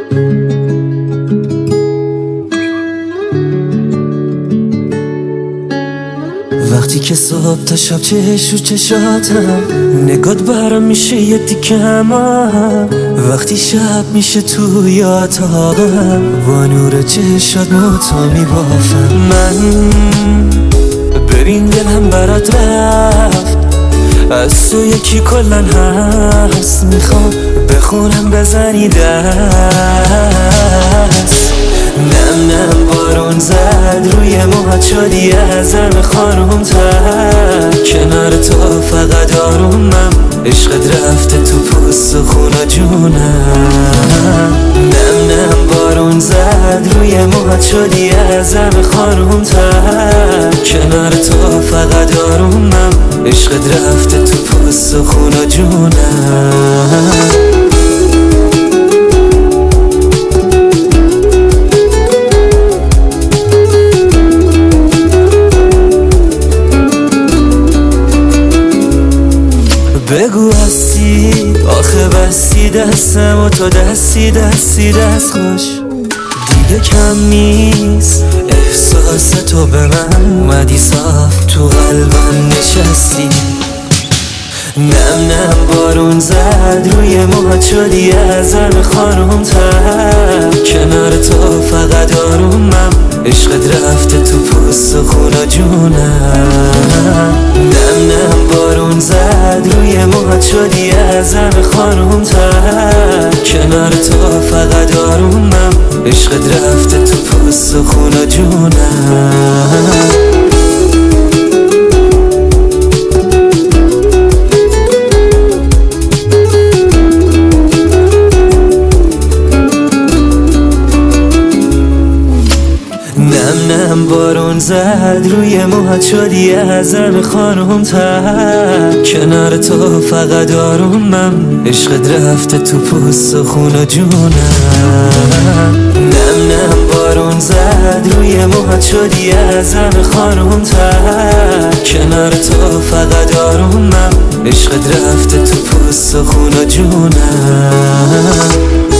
وقتی که صبح تا شب چشم رو چشاتم نگات برام میشه یه دیگم وقتی شب میشه توی اتاقم با نور چشات موتا میبافم من ببین دلم برات رفت از تو یکی کلن هست میخوام بخونم بزنی دست نم نم بارون زد روی موهات شدی ازم خانوم تر کنار تو فقط آرومم عشقت رفته تو پوست و خون و جونم نم نم بارون زد روی موهات شدی ازم خانوم تر کنار تو فقط آرومم عشقت رفته تو پوست و خون و جونم بگو هستی آخه بستی دستم و تو دستی دست خوش دیگه کم نیست احساس تو به من اومدی صاف تو قلبم نشستی نم نم بارون زد روی موهات شدی ازم خانوم تر کنار تو فقط آرومم عشقت رفته تو پوست و خون و جونم نم نم بارون زد روی موهات شدی ازم خانوم تر کنار تو فقط آرومم عشقت رفته تو پوست و خون و جونم نم نم بارون زد روی موهات شدی ازم خانوم تر کنار تو فقط آرومم عشقت رفته تو پوست و خون و جونم نم نم بارون زد روی موهات شدی ازم خانوم تر کنار تو فقط آرومم عشقت رفته تو پوست و خون و جونم